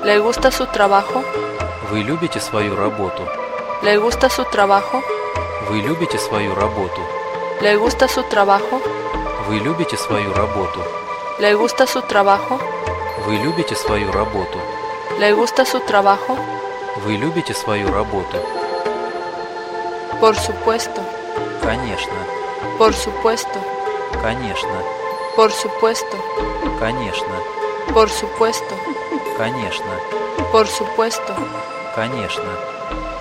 ¿Le gusta su trabajo? Вы любите свою работу? ¿Le gusta su trabajo? Вы любите свою работу? ¿Le gusta su trabajo? Вы любите свою работу? ¿Le gusta su trabajo? Вы любите свою работу? ¿Le gusta su trabajo? Вы любите свою работу? Por supuesto, Конечно, por supuesto, конечно, por supuesto, конечно, por supuesto, конечно, por supuesto. конечно.